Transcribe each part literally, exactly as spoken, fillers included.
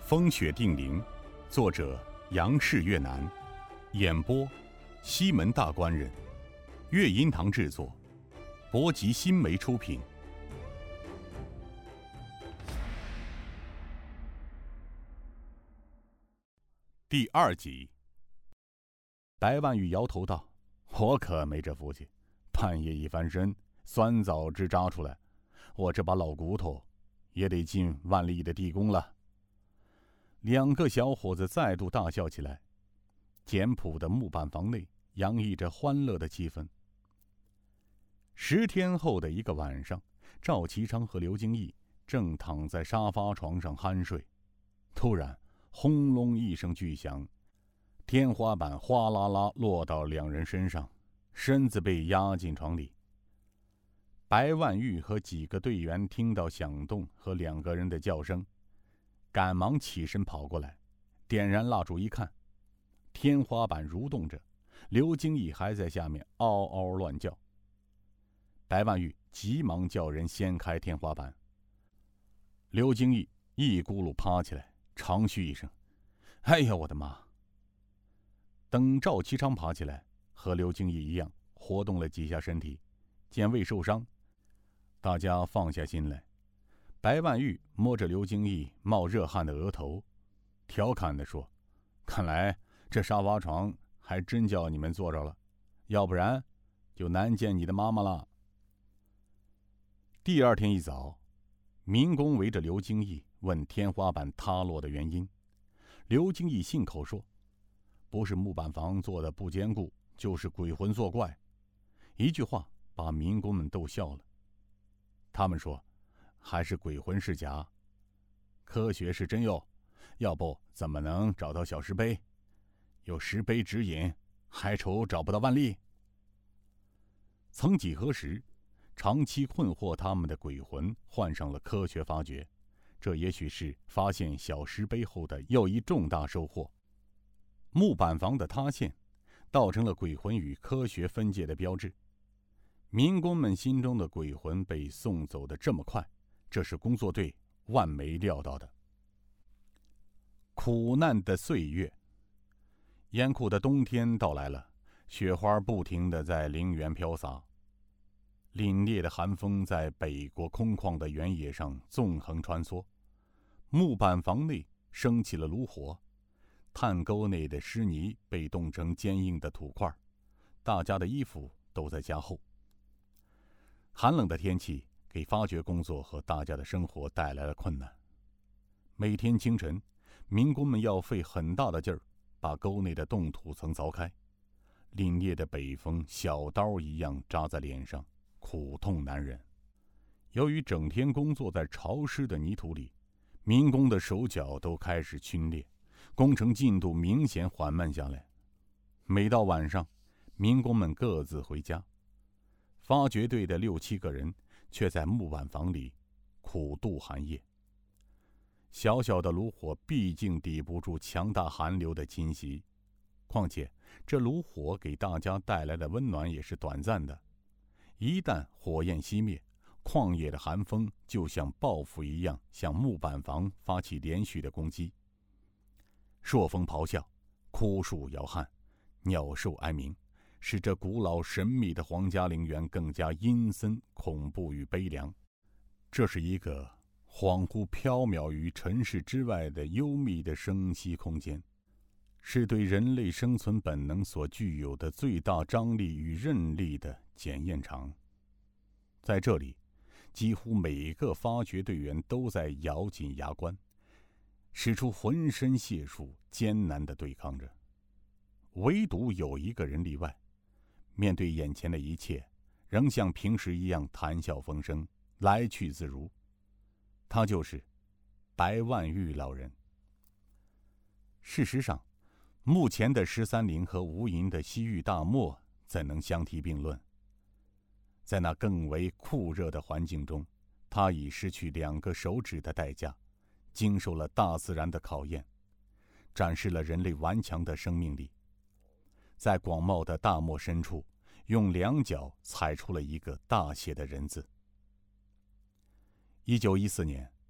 风雪定陵，作者杨氏越南，演播西门大官人，乐音堂制作，博吉新媒出品。第二集。白万玉摇头道：“我可没这福气，半夜一翻身，酸枣汁扎出来，我这把老骨头也得进万历的地宫了。”两个小伙子再度大笑起来。简朴的木板房内洋溢着欢乐的气氛。十天后的一个晚上，赵其昌和刘京义正躺在沙发床上酣睡，突然轰隆一声巨响，天花板哗啦啦落到两人身上，身子被压进床里。白万玉和几个队员听到响动和两个人的叫声，赶忙起身跑过来，点燃蜡烛一看，天花板蠕动着，刘京义还在下面嗷嗷乱叫。白万玉急忙叫人掀开天花板。刘京义一咕噜趴起来，长吁一声：“哎呀，我的妈！”等赵其昌爬起来，和刘京义一样活动了几下身体，见未受伤，大家放下心来。白万玉摸着刘京义冒热汗的额头，调侃地说：“看来这沙发床还真叫你们坐着了，要不然就难见你的妈妈了。”第二天一早，民工围着刘京义问天花板塌落的原因。刘京义信口说：“不是木板房做的不坚固，就是鬼魂作怪。”一句话把民工们逗笑了。他们说：“还是鬼魂是假，科学是真哟，要不怎么能找到小石碑？有石碑指引，还愁找不到万历？”曾几何时，长期困惑他们的鬼魂换上了科学发掘，这也许是发现小石碑后的又一重大收获。木板房的塌陷倒成了鬼魂与科学分界的标志。民工们心中的鬼魂被送走得这么快，这是工作队万没料到的。苦难的岁月，严酷的冬天到来了，雪花不停地在陵园飘洒，凛冽的寒风在北国空旷的原野上纵横穿梭。木板房内升起了炉火，炭沟内的湿泥被冻成坚硬的土块，大家的衣服都在加厚。寒冷的天气给发掘工作和大家的生活带来了困难。每天清晨，民工们要费很大的劲儿把沟内的冻土层凿开，凛冽的北风小刀一样扎在脸上，苦痛难忍。由于整天工作在潮湿的泥土里，民工的手脚都开始皲裂，工程进度明显缓慢下来。每到晚上，民工们各自回家，发掘队的六七个人却在木板房里苦度寒夜。小小的炉火毕竟抵不住强大寒流的侵袭，况且这炉火给大家带来的温暖也是短暂的。一旦火焰熄灭，旷野的寒风就像报复一样向木板房发起连续的攻击。朔风咆哮，枯树摇撼，鸟兽哀鸣，使这古老神秘的皇家陵园更加阴森、恐怖与悲凉。这是一个恍惚缥缈于尘世之外的幽密的生息空间，是对人类生存本能所具有的最大张力与韧力的检验场。在这里，几乎每个发掘队员都在咬紧牙关，使出浑身解数，艰难地对抗着。唯独有一个人例外，面对眼前的一切，仍像平时一样谈笑风生，来去自如。他就是白万玉老人。事实上，目前的十三陵和无垠的西域大漠怎能相提并论？在那更为酷热的环境中，他以失去两个手指的代价，经受了大自然的考验，展示了人类顽强的生命力。在广袤的大漠深处，用两脚踩出了一个大写的人字。一九一四年，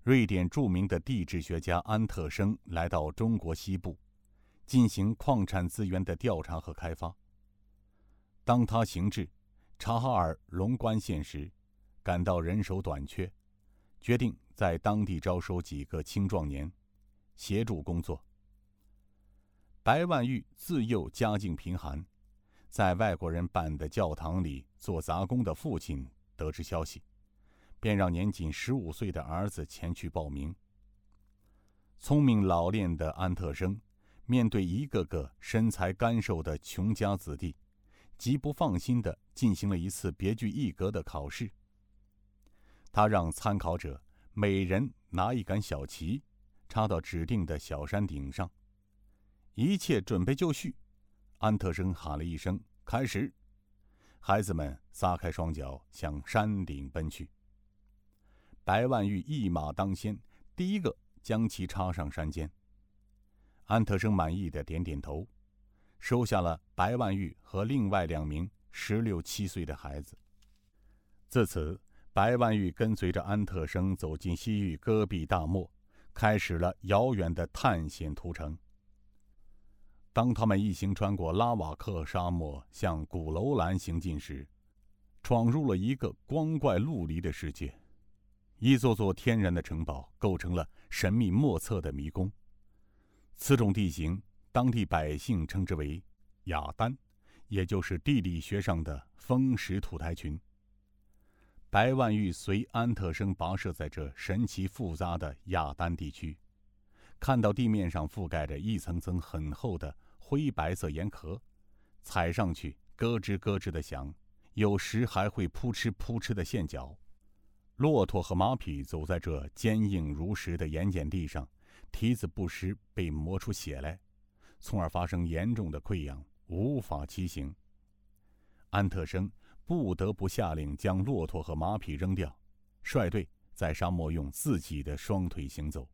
瑞典著名的地质学家安特生来到中国西部，进行矿产资源的调查和开发。当他行至察哈尔龙关县时，感到人手短缺，决定在当地招收几个青壮年，协助工作。白万玉自幼家境贫寒，在外国人办的教堂里做杂工的父亲得知消息，便让年仅十五岁的儿子前去报名。聪明老练的安特生面对一个个身材干瘦的穷家子弟，极不放心地进行了一次别具一格的考试。他让参考者每人拿一杆小旗，插到指定的小山顶上。一切准备就绪，安特生喊了一声“开始”，孩子们撒开双脚向山顶奔去。白万玉一马当先，第一个将其插上山尖。安特生满意的点点头，收下了白万玉和另外两名十六七岁的孩子。自此，白万玉跟随着安特生走进西域戈壁大漠，开始了遥远的探险途程。当他们一行穿过拉瓦克沙漠向古楼兰行进时，闯入了一个光怪陆离的世界。一座座天然的城堡构成了神秘莫测的迷宫。此种地形，当地百姓称之为雅丹，也就是地理学上的风蚀土台群。白万玉随安特生跋涉在这神奇复杂的雅丹地区，看到地面上覆盖着一层层很厚的灰白色岩壳，踩上去咯吱咯吱地响，有时还会扑哧扑哧地陷脚。骆驼和马匹走在这坚硬如石的盐碱地上，蹄子不时被磨出血来，从而发生严重的溃疡，无法骑行。安特生不得不下令将骆驼和马匹扔掉，率队在沙漠用自己的双腿行走。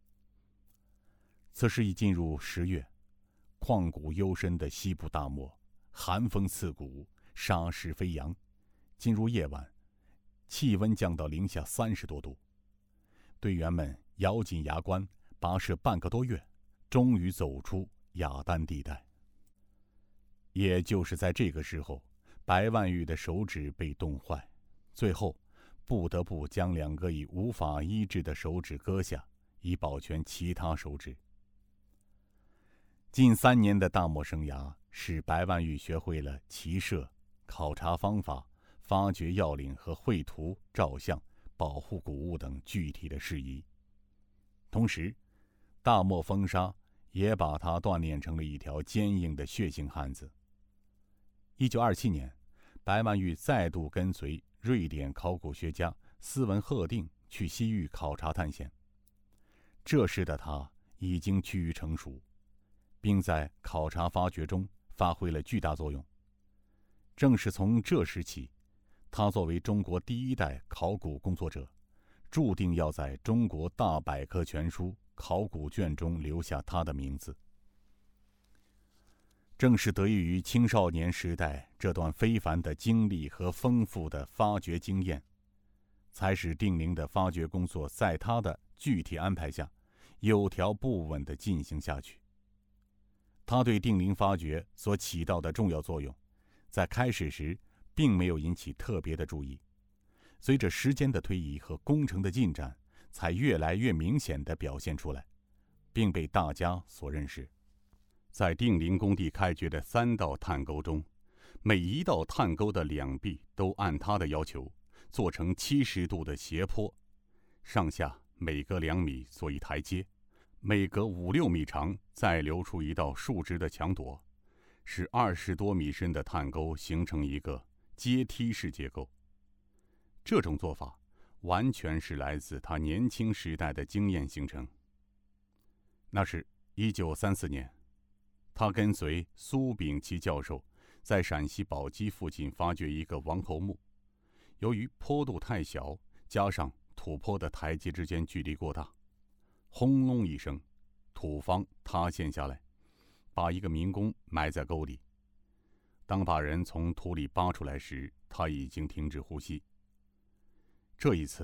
此时已进入十月，旷古幽深的西部大漠，寒风刺骨，沙石飞扬。进入夜晚，气温降到零下三十多度。队员们咬紧牙关，跋涉半个多月，终于走出雅丹地带。也就是在这个时候，白万玉的手指被冻坏，最后不得不将两个已无法医治的手指割下，以保全其他手指。近三年的大漠生涯，使白万玉学会了骑射、考察方法、发掘要领和绘图、照相、保护古物等具体的事宜。同时，大漠风沙也把他锻炼成了一条坚硬的血性汉子。一九二七年，白万玉再度跟随瑞典考古学家斯文赫定去西域考察探险。这时的他已经趋于成熟，并在考察发掘中发挥了巨大作用。正是从这时起，他作为中国第一代考古工作者，注定要在中国大百科全书考古卷中留下他的名字。正是得益于青少年时代这段非凡的经历和丰富的发掘经验，才使定陵的发掘工作在他的具体安排下，有条不紊地进行下去。他对定陵发掘所起到的重要作用，在开始时并没有引起特别的注意，随着时间的推移和工程的进展，才越来越明显地表现出来，并被大家所认识。在定陵工地开掘的三道探沟中，每一道探沟的两壁都按他的要求做成七十度的斜坡，上下每隔两米做一台阶，每隔五六米长再留出一道竖直的墙垛，使二十多米深的探沟形成一个阶梯式结构。这种做法完全是来自他年轻时代的经验形成。那是一九三四年，他跟随苏秉琦教授在陕西宝鸡附近发掘一个王侯墓，由于坡度太小，加上土坡的台阶之间距离过大，轰隆一声，土方塌陷下来，把一个民工埋在沟里。当把人从土里扒出来时，他已经停止呼吸。这一次，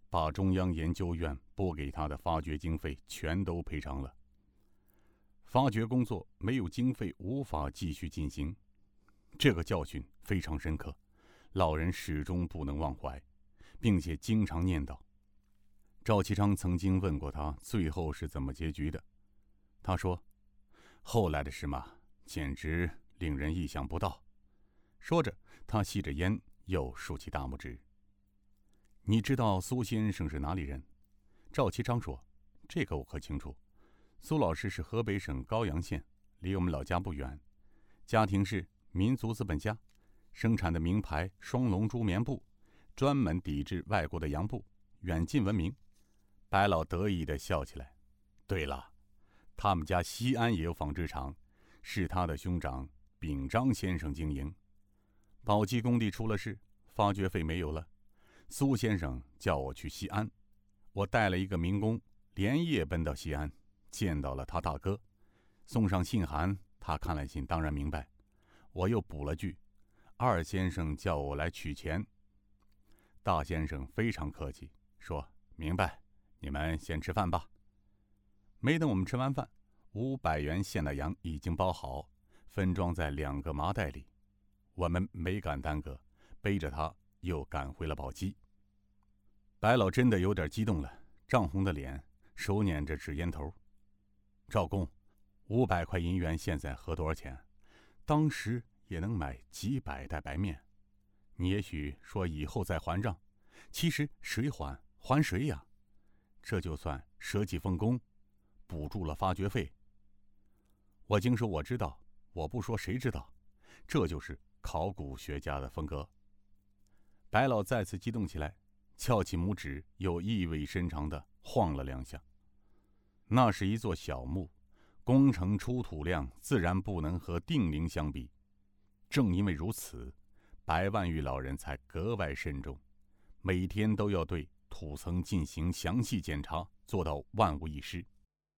把中央研究院拨给他的发掘经费全都赔偿了。发掘工作没有经费无法继续进行，这个教训非常深刻，老人始终不能忘怀，并且经常念叨。赵其昌曾经问过他最后是怎么结局的，他说：“后来的事嘛，简直令人意想不到。”说着，他吸着烟，又竖起大拇指。你知道苏先生是哪里人？赵其昌说：“这个我可清楚。苏老师是河北省高阳县，离我们老家不远。家庭是民族资本家，生产的名牌双龙珠棉布，专门抵制外国的洋布，远近闻名。”白老得意地笑起来。对了，他们家西安也有纺织厂，是他的兄长秉章先生经营。宝鸡工地出了事，发掘费没有了，苏先生叫我去西安，我带了一个民工，连夜奔到西安，见到了他大哥，送上信函。他看了信，当然明白。我又补了句：“二先生叫我来取钱。”大先生非常客气，说：“明白，你们先吃饭吧。”没等我们吃完饭，五百元现的羊已经包好，分装在两个麻袋里。我们没敢耽搁，背着他又赶回了宝鸡。白老真的有点激动了，涨红的脸，手捻着纸烟头。赵公，五百块银元现在合多少钱？当时也能买几百袋白面。你也许说以后再还账，其实谁还还谁呀？这就算舍己奉公，补助了发掘费。我竟说我知道，我不说谁知道？这就是考古学家的风格。白老再次激动起来，翘起拇指，又意味深长地晃了两下。那是一座小墓，工程出土量自然不能和定陵相比。正因为如此，白万玉老人才格外慎重，每天都要对土层进行详细检查，做到万无一失。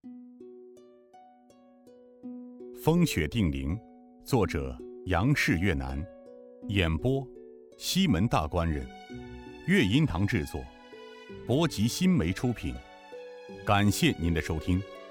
风雪定陵，作者杨氏越南，演播西门大官人，乐音堂制作，博吉新媒出品。感谢您的收听。